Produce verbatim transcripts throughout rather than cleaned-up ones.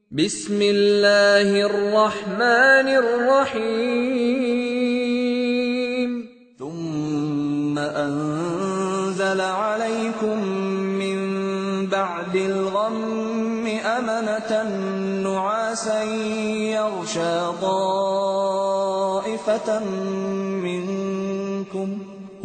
بسم الله الرحمن الرحيم ثم أنزل عليكم من بعد الغم أمنة نعاسا يغشى طائفة منكم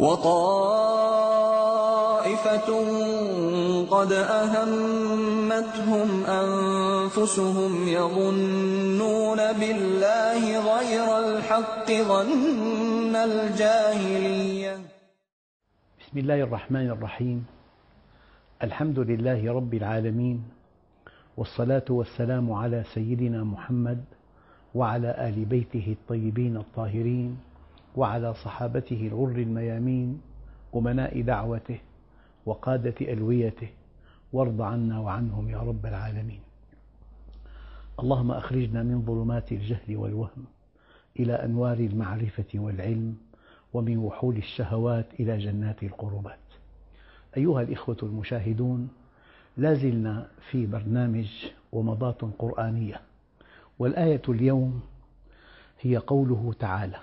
وطائفة قد أهمتهم أنفسهم يظنون بالله غير الحق ظن الجاهلية. بسم الله الرحمن الرحيم. الحمد لله رب العالمين، والصلاة والسلام على سيدنا محمد وعلى آل بيته الطيبين الطاهرين وعلى صحابته الغر الميامين أمناء دعوته وقادة ألويته، وارض عنا وعنهم يا رب العالمين. اللهم أخرجنا من ظلمات الجهل والوهم إلى أنوار المعرفة والعلم، ومن وحول الشهوات إلى جنات القربات. أيها الإخوة المشاهدون، لازلنا في برنامج ومضات قرآنية، والآية اليوم هي قوله تعالى: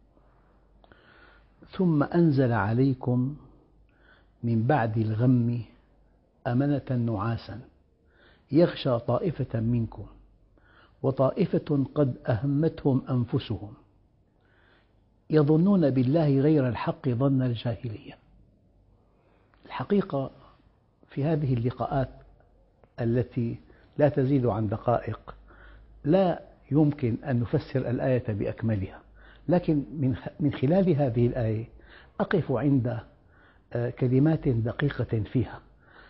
ثم أنزل عليكم من بعد الغم أمنة نعاسا يغشى طائفة منكم وطائفة قد أهمتهم أنفسهم يظنون بالله غير الحق ظن الجاهلية. الحقيقة في هذه اللقاءات التي لا تزيد عن دقائق لا يمكن أن نفسر الآية بأكملها، لكن من خلال هذه الآية أقف عند كلمات دقيقة فيها: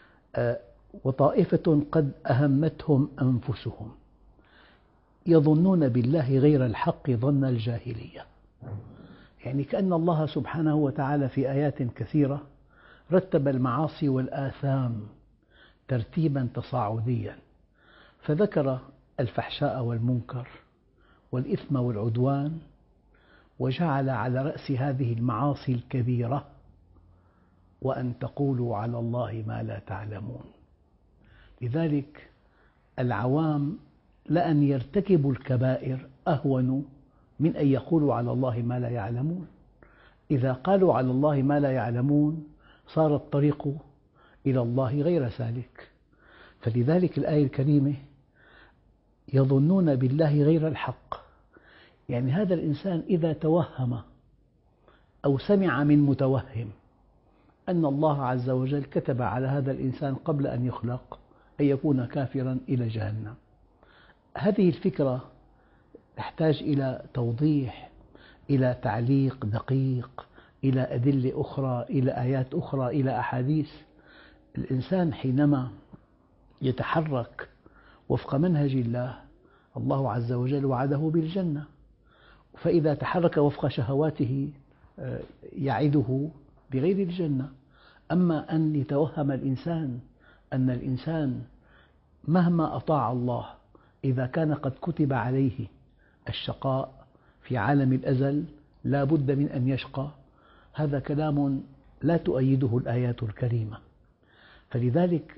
وطائفة قد أهمتهم أنفسهم يظنون بالله غير الحق ظن الجاهلية. يعني كأن الله سبحانه وتعالى في آيات كثيرة رتب المعاصي والآثام ترتيبا تصاعديا، فذكر الفحشاء والمنكر والإثم والعدوان، وجعل على رأس هذه المعاصي الكبيرة وأن تقولوا على الله ما لا تعلمون. لذلك العوام لأن يرتكبوا الكبائر أهون من أن يقولوا على الله ما لا يعلمون. إذا قالوا على الله ما لا يعلمون صار الطريق إلى الله غير سالك. فلذلك الآية الكريمة يظنون بالله غير الحق، يعني هذا الإنسان إذا توهم أو سمع من متوهم أن الله عز وجل كتب على هذا الإنسان قبل أن يخلق أن يكون كافرا إلى جهنم، هذه الفكرة تحتاج إلى توضيح، إلى تعليق دقيق، إلى أدلة أخرى، إلى آيات أخرى، إلى أحاديث. الإنسان حينما يتحرك وفق منهج الله، الله عز وجل وعده بالجنة، فإذا تحرك وفق شهواته يعده بغير الجنة. أما أن يتوهم الإنسان أن الإنسان مهما أطاع الله إذا كان قد كتب عليه الشقاء في عالم الأزل لا بد من أن يشقى، هذا كلام لا تؤيده الآيات الكريمة. فلذلك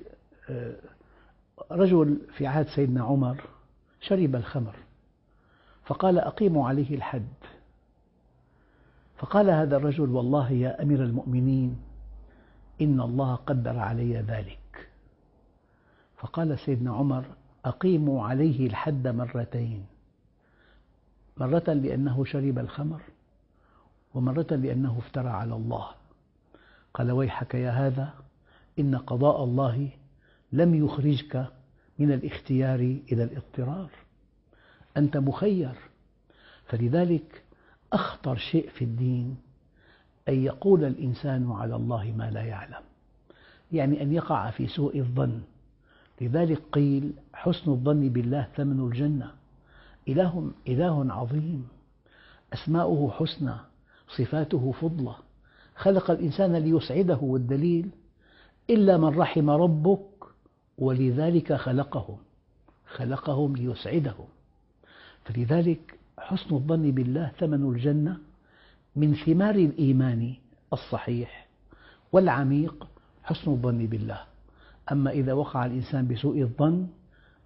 رجل في عهد سيدنا عمر شرب الخمر فقال: أقيموا عليه الحد. فقال هذا الرجل: والله يا أمير المؤمنين إن الله قدر علي ذلك. فقال سيدنا عمر: أقيموا عليه الحد مرتين، مرة لأنه شرب الخمر، ومرة لأنه افترى على الله. قال: ويحك يا هذا، إن قضاء الله لم يخرجك من الاختيار إلى الاضطرار، أنت مخير. فلذلك أخطر شيء في الدين أن يقول الإنسان على الله ما لا يعلم، يعني أن يقع في سوء الظن. لذلك قيل: حسن الظن بالله ثمن الجنة. إله, إله عظيم، أسماؤه حسنى، صفاته فضلة، خلق الإنسان ليسعده، والدليل: إلا من رحم ربك ولذلك خلقهم خلقهم ليسعدهم. فلذلك حسن الظن بالله ثمن الجنة، من ثمار الإيمان الصحيح والعميق حسن الظن بالله. أما إذا وقع الإنسان بسوء الظن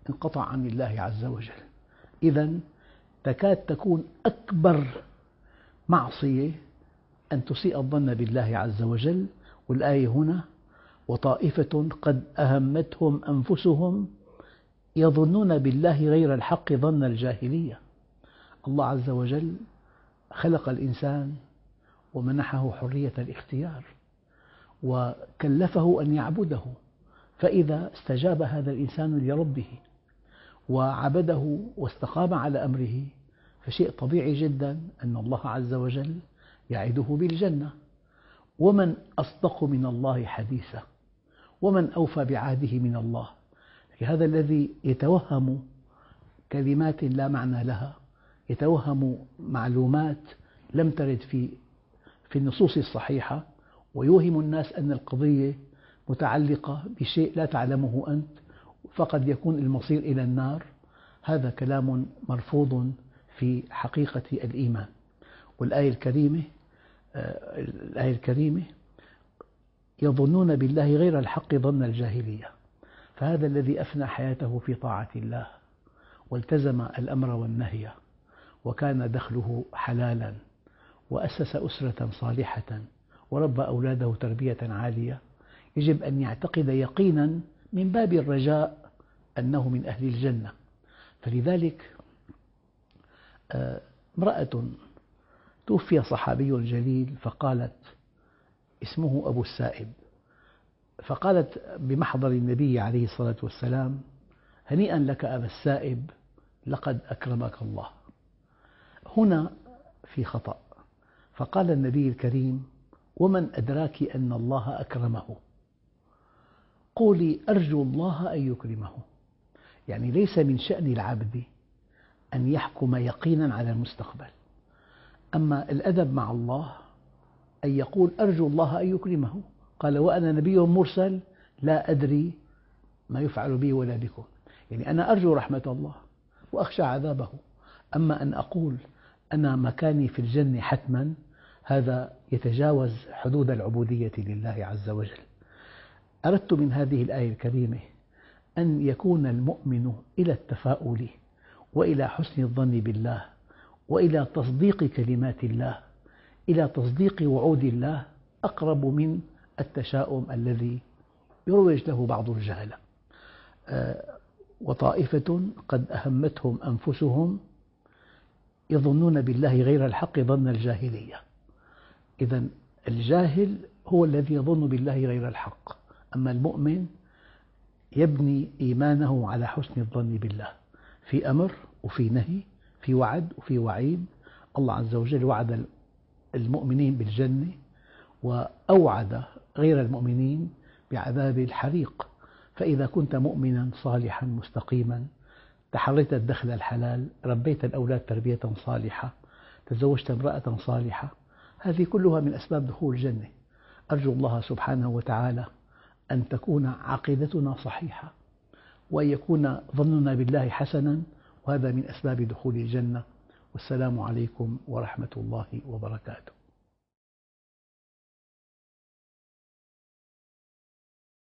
انقطع عن الله عز وجل. إذن تكاد تكون أكبر معصية أن تسيء الظن بالله عز وجل. والآية هنا: وطائفة قد أهمتهم أنفسهم يظنون بالله غير الحق ظن الجاهلية. الله عز وجل خلق الإنسان ومنحه حرية الاختيار وكلفه أن يعبده، فإذا استجاب هذا الإنسان لربه وعبده واستقام على أمره فشيء طبيعي جدا أن الله عز وجل يعده بالجنة. ومن أصدق من الله حديثا ومن أوفى بعهده من الله. هذا الذي يتوهم كلمات لا معنى لها، يتوهم معلومات لم ترد في في النصوص الصحيحة، ويوهم الناس أن القضية متعلقة بشيء لا تعلمه أنت، فقد يكون المصير إلى النار. هذا كلام مرفوض في حقيقة الإيمان. والآية الكريمة الآية الكريمة يظنون بالله غير الحق ظن الجاهلية. فهذا الذي أفنى حياته في طاعة الله والتزم الأمر والنهي وكان دخله حلالا وأسس أسرة صالحة وربى أولاده تربية عالية، يجب أن يعتقد يقينا من باب الرجاء أنه من أهل الجنة. فلذلك امرأة توفي صحابي جليل فقالت اسمه أبو السائب، فقالت بمحضر النبي عليه الصلاة والسلام: هنيئا لك أبا السائب لقد أكرمك الله. هنا في خطأ، فقال النبي الكريم: ومن أدراك أن الله أكرمه؟ قولي أرجو الله أن يكرمه. يعني ليس من شأن العبد أن يحكم يقينا على المستقبل، أما الأدب مع الله أن يقول أرجو الله أن يكرمه. قال: وأنا نبي مرسل لا أدري ما يفعل بي ولا بكم. يعني أنا أرجو رحمة الله وأخشى عذابه، أما أن أقول أنا مكاني في الجنة حتما، هذا يتجاوز حدود العبودية لله عز وجل. أردت من هذه الآية الكريمة أن يكون المؤمن إلى التفاؤل وإلى حسن الظن بالله وإلى تصديق كلمات الله، إلى تصديق وعود الله، أقرب من التشاؤم الذي يروج له بعض الجهلة. وطائفة قد أهمتهم أنفسهم يظنون بالله غير الحق ظن الجاهلية. إذن الجاهل هو الذي يظن بالله غير الحق، أما المؤمن يبني إيمانه على حسن الظن بالله في أمر وفي نهي، في وعد وفي وعيد. الله عز وجل وعد المؤمنين بالجنة وأوعد غير المؤمنين بعذاب الحريق. فإذا كنت مؤمنا صالحا مستقيما، تحريت الدخل الحلال، ربيت الأولاد تربية صالحة، تزوجت امرأة صالحة، هذه كلها من أسباب دخول الجنة. أرجو الله سبحانه وتعالى أن تكون عقيدتنا صحيحة وأن يكون ظننا بالله حسنا، وهذا من أسباب دخول الجنة. والسلام عليكم ورحمة الله وبركاته.